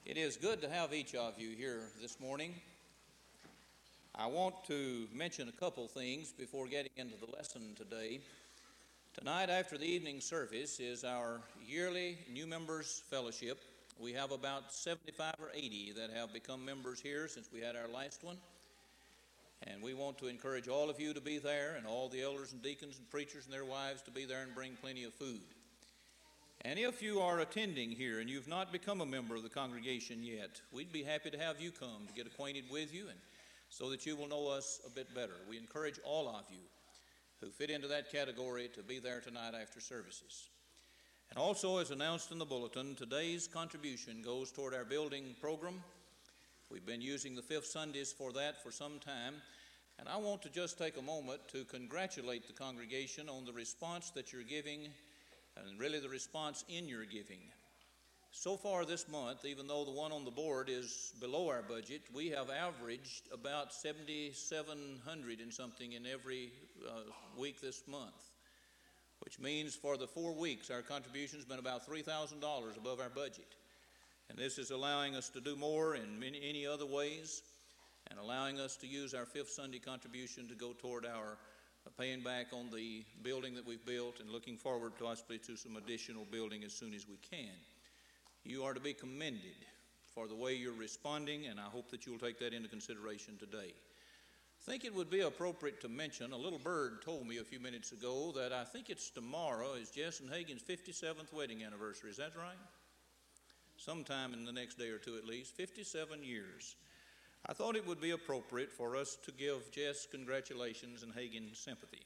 It is good to have each of you here this morning. I want to mention a couple things before getting into the lesson today. Tonight, after the evening service, is our yearly New Members Fellowship. We have about 75 or 80 that have become members here since we had our last one. And we want to encourage all of you to be there, and all the elders and deacons and preachers and their wives to be there and bring plenty of food. And if you are attending here and you've not become a member of the congregation yet, we'd be happy to have you come to get acquainted with you and so that you will know us a bit better. We encourage all of you who fit into that category to be there tonight after services. And also, as announced in the bulletin, today's contribution goes toward our building program. We've been using the fifth Sundays for that for some time. And I want to just take a moment to congratulate the congregation on the response that you're giving, and really the response in your giving. So far this month, even though the one on the board is below our budget, we have averaged about $7,700 and something in every week this month, which means for the 4 weeks our contribution's been about $3,000 above our budget. And this is allowing us to do more in many other ways, and allowing us to use our fifth Sunday contribution to go toward our paying back on the building that we've built and looking forward possibly to some additional building as soon as we can. You are to be commended for the way you're responding, and I hope that you'll take that into consideration today. I think it would be appropriate to mention, a little bird told me a few minutes ago that I think it's tomorrow is Jess and Hagen's 57th wedding anniversary. Is that right? Sometime in the next day or two at least. 57 years. I thought it would be appropriate for us to give Jess congratulations and Hagen sympathy.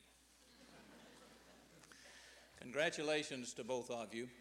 Congratulations to both of you.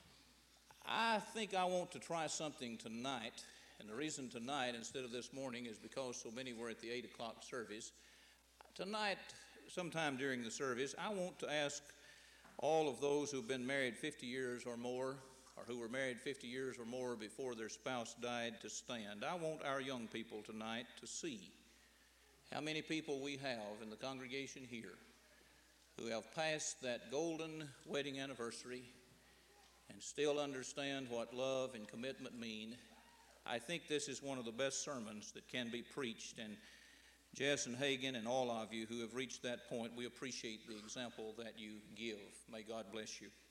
I think I want to try something tonight, and the reason tonight instead of this morning is because so many were at the 8 o'clock service. Tonight, sometime during the service, I want to ask all of those who've been married 50 years or more, or who were married 50 years or more before their spouse died, to stand. I want our young people tonight to see how many people we have in the congregation here who have passed that golden wedding anniversary and still understand what love and commitment mean. I think this is one of the best sermons that can be preached, and Jess and Hagen and all of you who have reached that point, we appreciate the example that you give. May God bless you.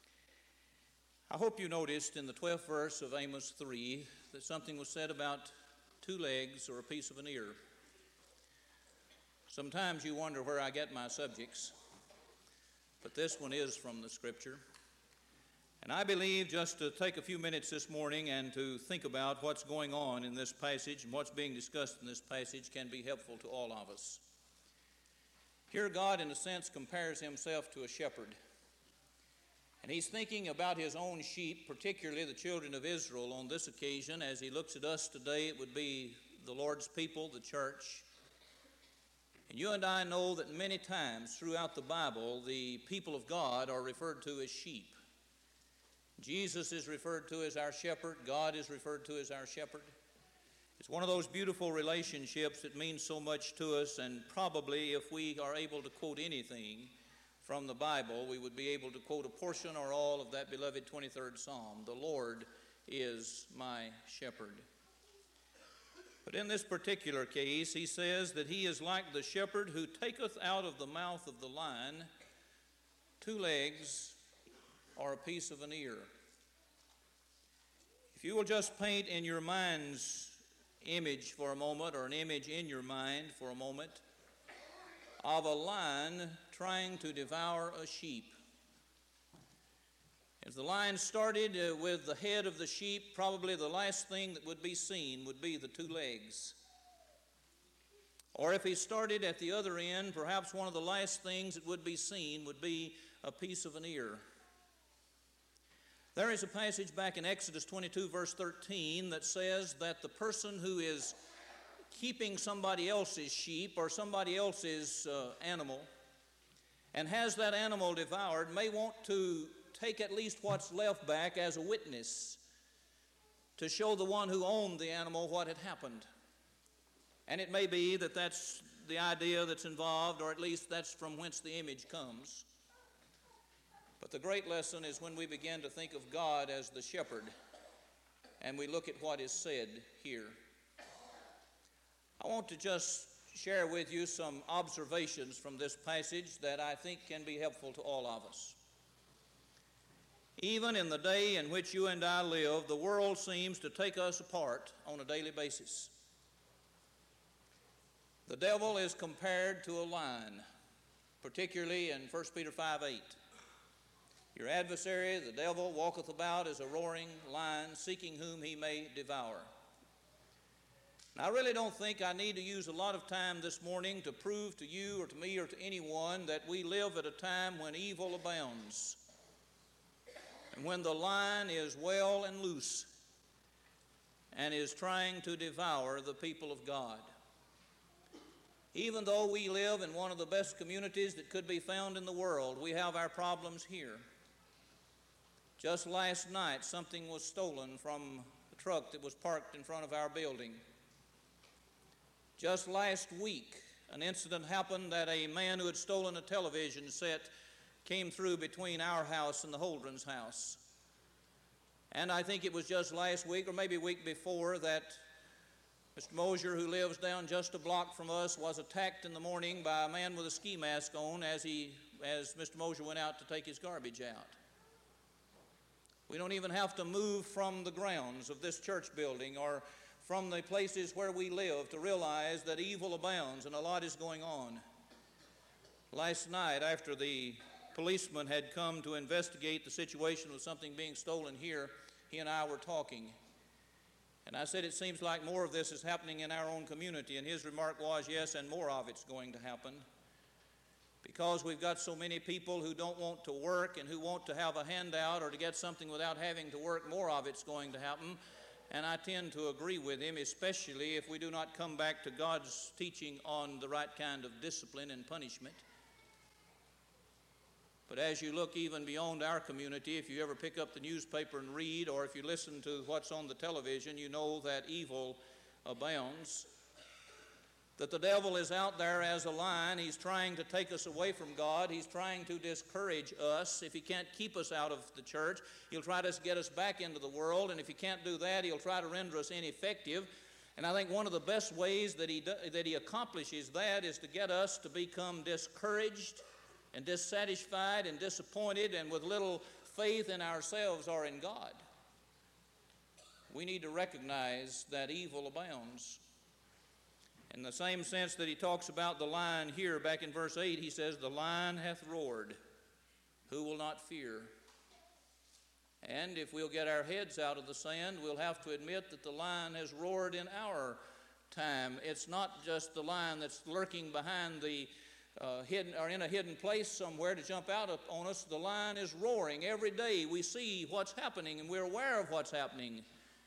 I hope you noticed in the 12th verse of Amos 3 that something was said about 2 legs or a piece of an ear. Sometimes you wonder where I get my subjects, but this one is from the Scripture. And I believe just to take a few minutes this morning and to think about what's going on in this passage and what's being discussed in this passage can be helpful to all of us. Here God, in a sense, compares himself to a shepherd. And he's thinking about his own sheep, particularly the children of Israel on this occasion. As he looks at us today, it would be the Lord's people, the church. And you and I know that many times throughout the Bible, the people of God are referred to as sheep. Jesus is referred to as our shepherd. God is referred to as our shepherd. It's one of those beautiful relationships that means so much to us, and probably if we are able to quote anything from the Bible, we would be able to quote a portion or all of that beloved 23rd Psalm. The Lord is my shepherd. But in this particular case, he says that he is like the shepherd who taketh out of the mouth of the lion 2 legs or a piece of an ear. If you will just paint in your mind's image for a moment, or an image in your mind for a moment, of a lion trying to devour a sheep. If the lion started with the head of the sheep, probably the last thing that would be seen would be the 2 legs. Or if he started at the other end, perhaps one of the last things that would be seen would be a piece of an ear. There is a passage back in Exodus 22, verse 13, that says that the person who is keeping somebody else's sheep or somebody else's animal and has that animal devoured may want to take at least what's left back as a witness to show the one who owned the animal what had happened. And it may be that that's the idea that's involved, or at least that's from whence the image comes. But the great lesson is when we begin to think of God as the shepherd and we look at what is said here. I want to just share with you some observations from this passage that I think can be helpful to all of us. Even in the day in which you and I live, the world seems to take us apart on a daily basis. The devil is compared to a lion, particularly in 1 Peter 5:8. Your adversary, the devil, walketh about as a roaring lion, seeking whom he may devour. Now, I really don't think I need to use a lot of time this morning to prove to you or to me or to anyone that we live at a time when evil abounds and when the lion is well and loose and is trying to devour the people of God. Even though we live in one of the best communities that could be found in the world, we have our problems here. Just last night, something was stolen from the truck that was parked in front of our building. Just last week, an incident happened that a man who had stolen a television set came through between our house and the Holdren's house. And I think it was just last week, or maybe a week before, that Mr. Mosier, who lives down just a block from us, was attacked in the morning by a man with a ski mask on as Mr. Mosier went out to take his garbage out. We don't even have to move from the grounds of this church building or from the places where we live to realize that evil abounds and a lot is going on. Last night, after the policeman had come to investigate the situation with something being stolen here, he and I were talking. And I said, it seems like more of this is happening in our own community. And his remark was, yes, and more of it's going to happen. Because we've got so many people who don't want to work and who want to have a handout or to get something without having to work, more of it's going to happen. And I tend to agree with him, especially if we do not come back to God's teaching on the right kind of discipline and punishment. But as you look even beyond our community, if you ever pick up the newspaper and read, or if you listen to what's on the television, you know that evil abounds. That the devil is out there as a lion. He's trying to take us away from God. He's trying to discourage us. If he can't keep us out of the church, he'll try to get us back into the world. And if he can't do that, he'll try to render us ineffective. And I think one of the best ways that he accomplishes that is to get us to become discouraged and dissatisfied and disappointed and with little faith in ourselves or in God. We need to recognize that evil abounds. In the same sense that he talks about the lion here, back in verse 8, he says, the lion hath roared, who will not fear? And if we'll get our heads out of the sand, we'll have to admit that the lion has roared in our time. It's not just the lion that's lurking behind the hidden or in a hidden place somewhere to jump out on us. The lion is roaring. Every day we see what's happening and we're aware of what's happening.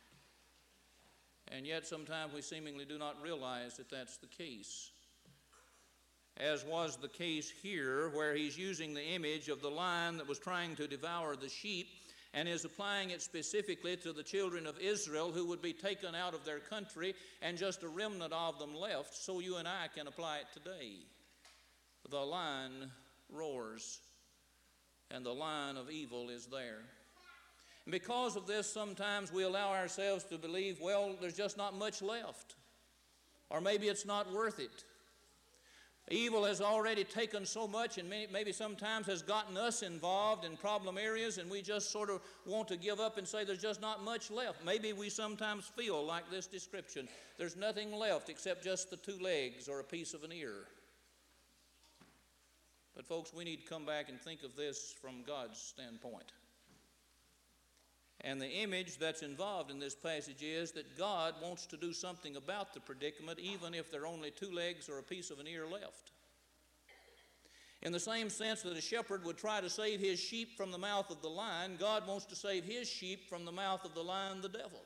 And yet sometimes we seemingly do not realize that that's the case. As was the case here, where he's using the image of the lion that was trying to devour the sheep and is applying it specifically to the children of Israel who would be taken out of their country and just a remnant of them left, so you and I can apply it today. The lion roars, and the lion of evil is there. And because of this, sometimes we allow ourselves to believe, well, there's just not much left. Or maybe it's not worth it. Evil has already taken so much and maybe sometimes has gotten us involved in problem areas, and we just sort of want to give up and say there's just not much left. Maybe we sometimes feel like this description. There's nothing left except just the two legs or a piece of an ear. But folks, we need to come back and think of this from God's standpoint. And the image that's involved in this passage is that God wants to do something about the predicament, even if there are only two legs or a piece of an ear left. In the same sense that a shepherd would try to save his sheep from the mouth of the lion, God wants to save his sheep from the mouth of the lion, the devil.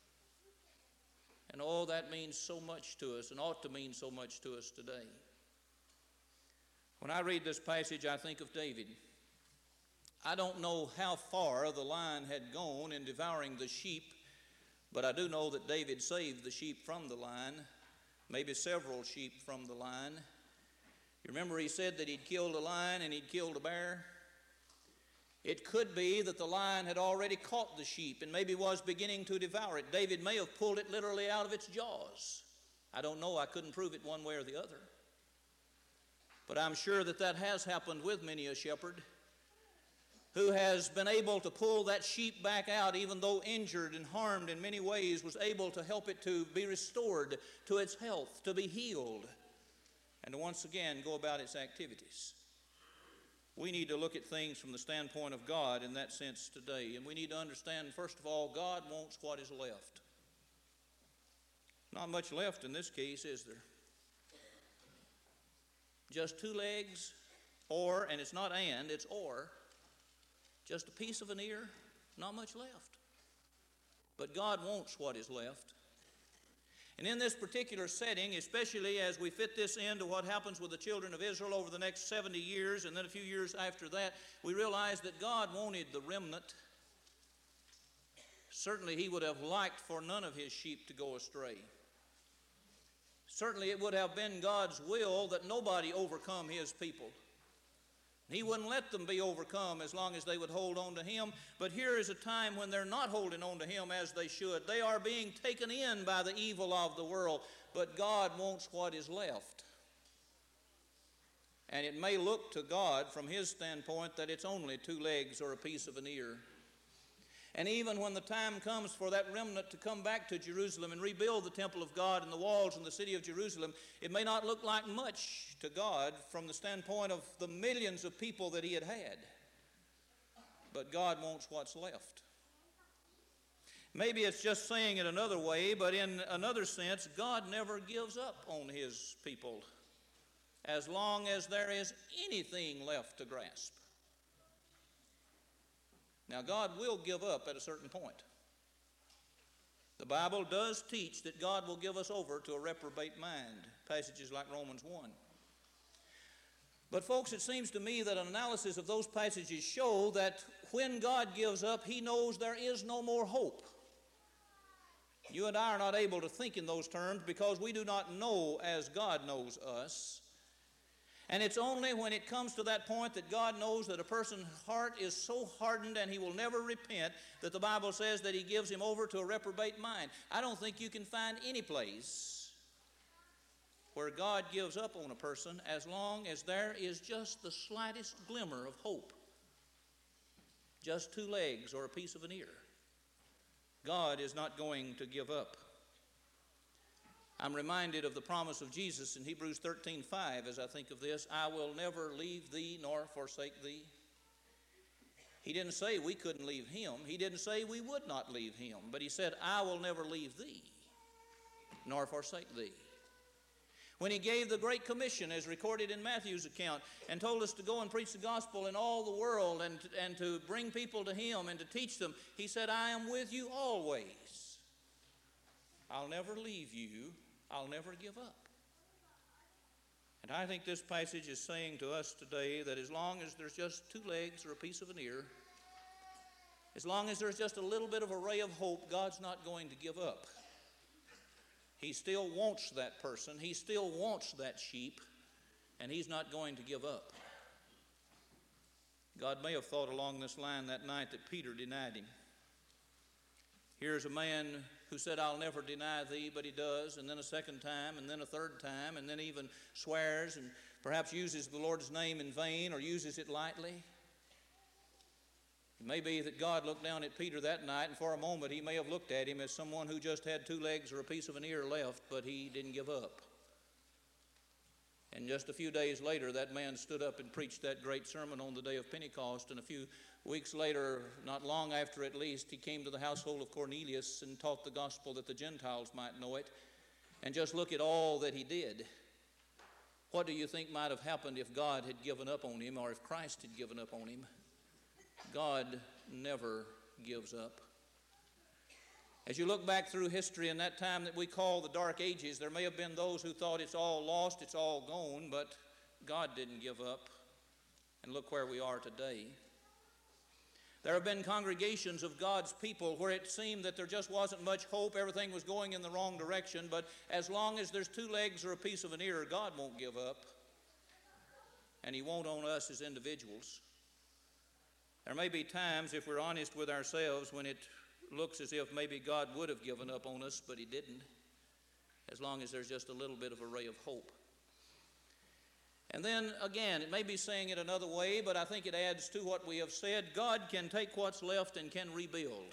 And all that means so much to us and ought to mean so much to us today. When I read this passage, I think of David. I don't know how far the lion had gone in devouring the sheep, but I do know that David saved the sheep from the lion, maybe several sheep from the lion. You remember he said that he'd killed a lion and he'd killed a bear? It could be that the lion had already caught the sheep and maybe was beginning to devour it. David may have pulled it literally out of its jaws. I don't know. I couldn't prove it one way or the other. But I'm sure that that has happened with many a shepherd who has been able to pull that sheep back out, even though injured and harmed in many ways, was able to help it to be restored to its health, to be healed, and to once again go about its activities. We need to look at things from the standpoint of God in that sense today. And we need to understand, first of all, God wants what is left. Not much left in this case, is there? Just two legs, or, and it's not and, it's or, just a piece of an ear, not much left. But God wants what is left. And in this particular setting, especially as we fit this into what happens with the children of Israel over the next 70 years, and then a few years after that, we realize that God wanted the remnant. Certainly He would have liked for none of His sheep to go astray. Certainly it would have been God's will that nobody overcome His people. He wouldn't let them be overcome as long as they would hold on to Him. But here is a time when they're not holding on to Him as they should. They are being taken in by the evil of the world. But God wants what is left. And it may look to God from His standpoint that it's only two legs or a piece of an ear. And even when the time comes for that remnant to come back to Jerusalem and rebuild the temple of God and the walls and the city of Jerusalem, it may not look like much to God from the standpoint of the millions of people that He had had. But God wants what's left. Maybe it's just saying it another way, but in another sense, God never gives up on His people as long as there is anything left to grasp. Now, God will give up at a certain point. The Bible does teach that God will give us over to a reprobate mind, passages like Romans 1. But folks, it seems to me that an analysis of those passages show that when God gives up, He knows there is no more hope. You and I are not able to think in those terms because we do not know as God knows us. And it's only when it comes to that point that God knows that a person's heart is so hardened and he will never repent that the Bible says that He gives him over to a reprobate mind. I don't think you can find any place where God gives up on a person as long as there is just the slightest glimmer of hope. Just two legs or a piece of an ear. God is not going to give up. I'm reminded of the promise of Jesus in Hebrews 13:5 as I think of this. I will never leave thee nor forsake thee. He didn't say we couldn't leave Him. He didn't say we would not leave Him. But He said, I will never leave thee nor forsake thee. When He gave the Great Commission as recorded in Matthew's account and told us to go and preach the gospel in all the world and to bring people to Him and to teach them, He said, I am with you always. I'll never leave you. I'll never give up. And I think this passage is saying to us today that as long as there's just two legs or a piece of an ear, as long as there's just a little bit of a ray of hope, God's not going to give up. He still wants that person. He still wants that sheep, and He's not going to give up. God may have thought along this line that night that Peter denied Him. Here's a man who said, I'll never deny thee, but he does, and then a second time, and then a third time, and then even swears and perhaps uses the Lord's name in vain or uses it lightly. It may be that God looked down at Peter that night, and for a moment He may have looked at him as someone who just had two legs or a piece of an ear left, but he didn't give up. And just a few days later, that man stood up and preached that great sermon on the day of Pentecost, and a few weeks later, not long after at least, he came to the household of Cornelius and taught the gospel that the Gentiles might know it. And just look at all that he did. What do you think might have happened if God had given up on him or if Christ had given up on him? God never gives up. As you look back through history in that time that we call the Dark Ages, there may have been those who thought it's all lost, it's all gone, but God didn't give up. And look where we are today. There have been congregations of God's people where it seemed that there just wasn't much hope, everything was going in the wrong direction, but as long as there's two legs or a piece of an ear, God won't give up. And He won't on us as individuals. There may be times, if we're honest with ourselves, when it looks as if maybe God would have given up on us, but He didn't, as long as there's just a little bit of a ray of hope. And then again, it may be saying it another way, but I think it adds to what we have said. God can take what's left and can rebuild.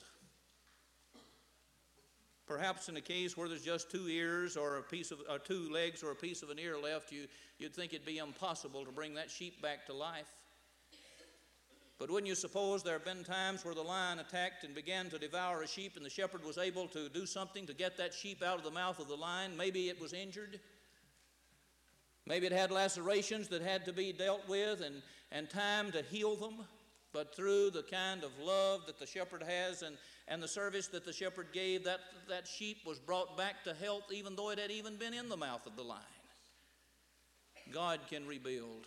Perhaps in a case where there's just 2 ears or 2 legs or a piece of an ear left, you'd think it'd be impossible to bring that sheep back to life. But wouldn't you suppose there have been times where the lion attacked and began to devour a sheep, and the shepherd was able to do something to get that sheep out of the mouth of the lion? Maybe it was injured. Maybe it had lacerations that had to be dealt with and time to heal them. But through the kind of love that the shepherd has and the service that the shepherd gave, that sheep was brought back to health, even though it had even been in the mouth of the lion. God can rebuild.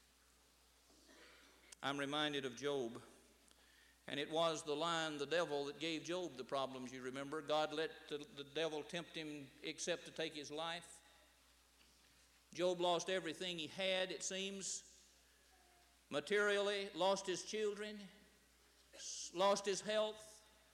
I'm reminded of Job. And it was the lion, the devil, that gave Job the problems, you remember. God let the devil tempt him except to take his life. Job lost everything he had, it seems. Materially, lost his children, lost his health.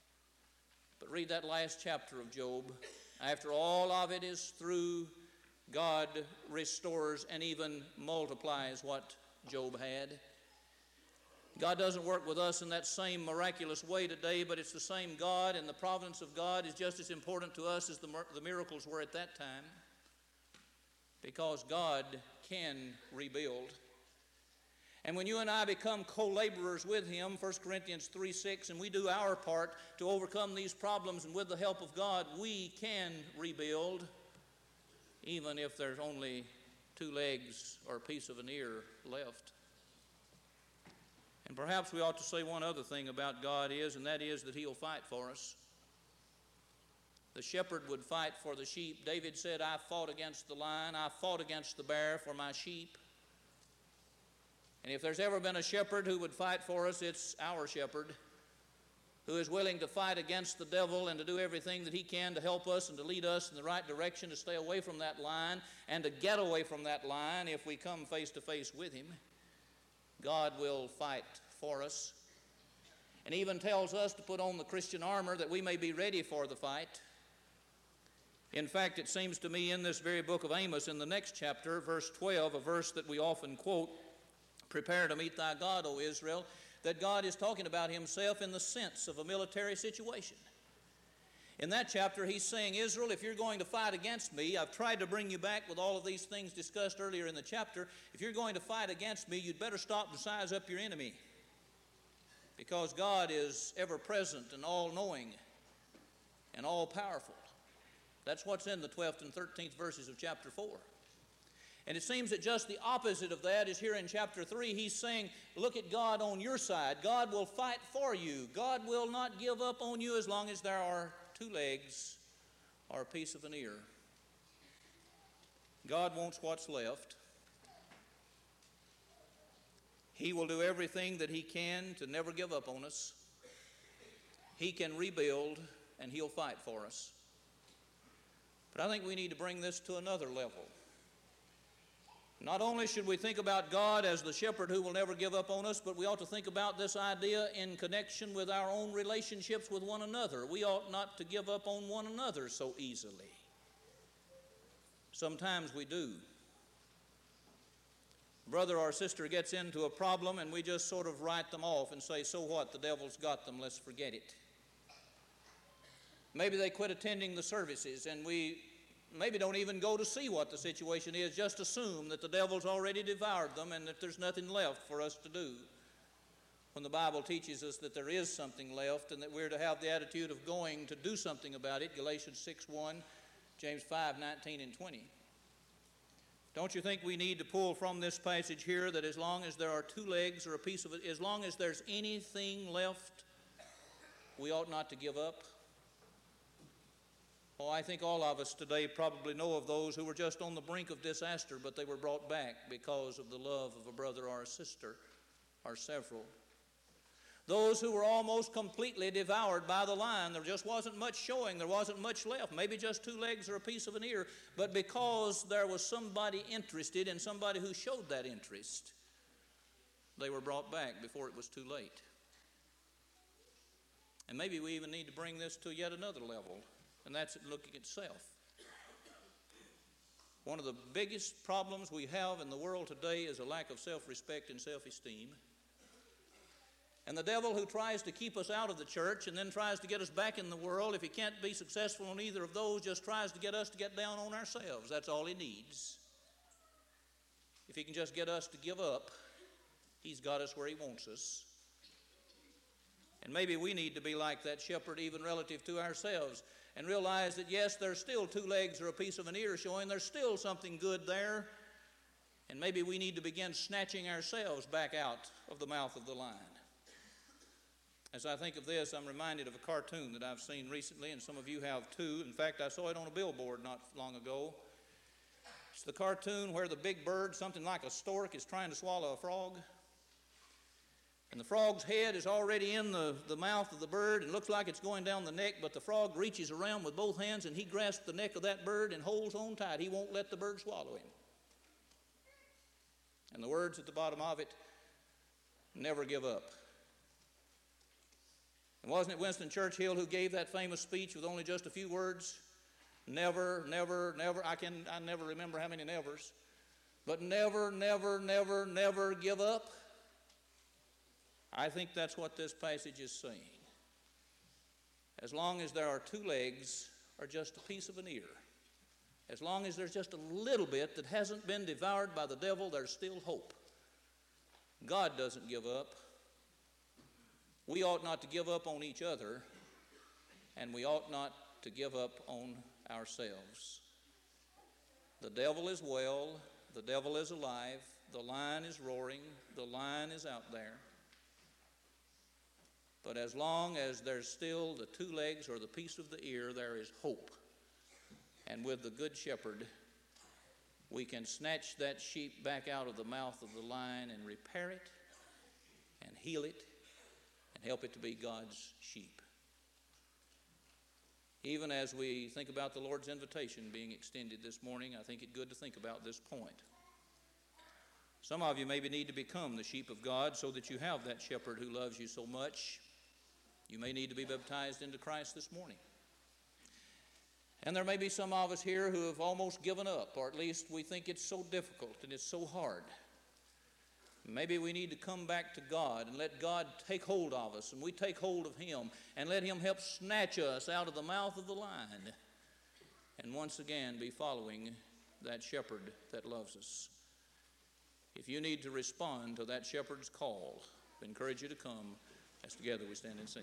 But read that last chapter of Job. After all of it is through, God restores and even multiplies what Job had. God doesn't work with us in that same miraculous way today, but it's the same God, and the providence of God is just as important to us as the miracles were at that time, because God can rebuild. And when you and I become co-laborers with Him, 1 Corinthians 3:6, and we do our part to overcome these problems, and with the help of God, we can rebuild, even if there's only 2 legs or a piece of an ear left. And perhaps we ought to say one other thing about God and that is that He'll fight for us. The shepherd would fight for the sheep. David said, I fought against the lion, I fought against the bear for my sheep. And if there's ever been a shepherd who would fight for us, it's our shepherd, who is willing to fight against the devil and to do everything that he can to help us and to lead us in the right direction, to stay away from that lion and to get away from that lion if we come face to face with him. God will fight for us, and even tells us to put on the Christian armor that we may be ready for the fight. In fact, it seems to me in this very book of Amos, in the next chapter, verse 12, a verse that we often quote, prepare to meet thy God, O Israel, that God is talking about Himself in the sense of a military situation. In that chapter, He's saying, Israel, if you're going to fight against me, I've tried to bring you back with all of these things discussed earlier in the chapter. If you're going to fight against me, you'd better stop and size up your enemy, because God is ever present and all-knowing and all-powerful. That's what's in the 12th and 13th verses of chapter 4. And it seems that just the opposite of that is here in chapter 3. He's saying, look at God on your side. God will fight for you. God will not give up on you as long as there are 2 legs or a piece of an ear. God wants what's left. He will do everything that He can to never give up on us. He can rebuild, and He'll fight for us. But I think we need to bring this to another level. Not only should we think about God as the shepherd who will never give up on us, but we ought to think about this idea in connection with our own relationships with one another. We ought not to give up on one another so easily. Sometimes we do. Brother or sister gets into a problem and we just sort of write them off and say, so what, the devil's got them, let's forget it. Maybe they quit attending the services and we maybe don't even go to see what the situation is, just assume that the devil's already devoured them and that there's nothing left for us to do. When the Bible teaches us that there is something left and that we're to have the attitude of going to do something about it, Galatians 6:1, James 5:19 and 20. Don't you think we need to pull from this passage here that as long as there are 2 legs or a piece of it, as long as there's anything left, we ought not to give up? Oh, I think all of us today probably know of those who were just on the brink of disaster, but they were brought back because of the love of a brother or a sister or several. Those who were almost completely devoured by the lion, there just wasn't much showing, there wasn't much left, maybe just 2 legs or a piece of an ear, but because there was somebody interested and somebody who showed that interest, they were brought back before it was too late. And maybe we even need to bring this to yet another level, and that's at looking at self. One of the biggest problems we have in the world today is a lack of self-respect and self-esteem. And the devil, who tries to keep us out of the church and then tries to get us back in the world, if he can't be successful on either of those, just tries to get us to get down on ourselves. That's all he needs. If he can just get us to give up, he's got us where he wants us. And maybe we need to be like that shepherd even relative to ourselves and realize that, yes, there's still two legs or a piece of an ear showing. There's still something good there. And maybe we need to begin snatching ourselves back out of the mouth of the lion. As I think of this, I'm reminded of a cartoon that I've seen recently, and some of you have too. In fact, I saw it on a billboard not long ago. It's the cartoon where the big bird, something like a stork, is trying to swallow a frog. And the frog's head is already in the mouth of the bird and looks like it's going down the neck, but the frog reaches around with both hands and he grasps the neck of that bird and holds on tight. He won't let the bird swallow him. And the words at the bottom of it, never give up. And wasn't it Winston Churchill who gave that famous speech with only just a few words? Never, never, never. I never remember how many nevers. But never, never, never, never give up. I think that's what this passage is saying. As long as there are two legs or just a piece of an ear, as long as there's just a little bit that hasn't been devoured by the devil, there's still hope. God doesn't give up. We ought not to give up on each other, and we ought not to give up on ourselves. The devil is well, the devil is alive, the lion is roaring, the lion is out there. But as long as there's still the two legs or the piece of the ear, there is hope. And with the good shepherd, we can snatch that sheep back out of the mouth of the lion and repair it and heal it and help it to be God's sheep. Even as we think about the Lord's invitation being extended this morning, I think it good to think about this point. Some of you maybe need to become the sheep of God so that you have that shepherd who loves you so much. You may need to be baptized into Christ this morning. And there may be some of us here who have almost given up, or at least we think it's so difficult and it's so hard. Maybe we need to come back to God and let God take hold of us, and we take hold of Him and let Him help snatch us out of the mouth of the lion and once again be following that shepherd that loves us. If you need to respond to that shepherd's call, I encourage you to come as together we stand and sing.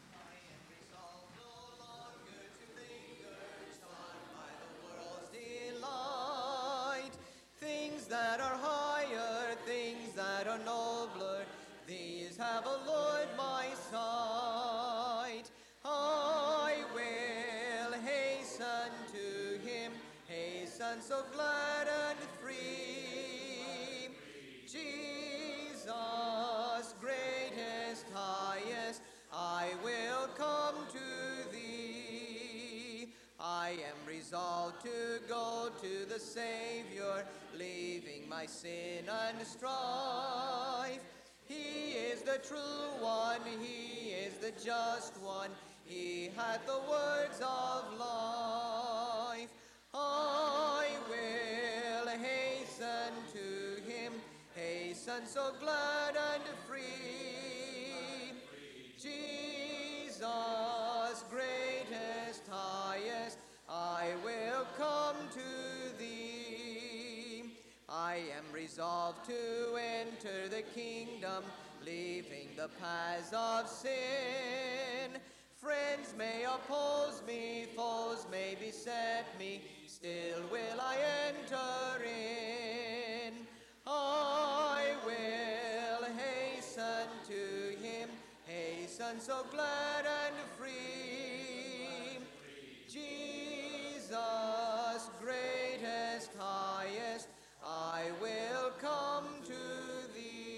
Things that are higher, things that are nobler, these have allured my sight. I will hasten to Him, hasten so glad and free. Jesus, greatest, highest, I will come to Thee. I am resolved to go to the Savior, leaving my sin and strife. He is the true one, He is the just one, He hath the words of life. I will hasten to Him, hasten so glad and free. Jesus, greatest, highest, I will come to Thee. I am resolved to enter the kingdom, leaving the paths of sin. Friends may oppose me, foes may beset me, still will I enter in. I will hasten to Him, hasten so glad and free. Jesus, greatest, highest, I will come to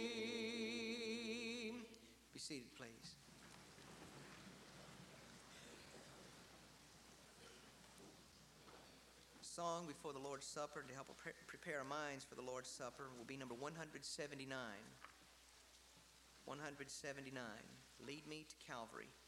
Thee. Be seated, please. Song before the Lord's Supper to help prepare our minds for the Lord's Supper will be number 179. 179, Lead Me to Calvary.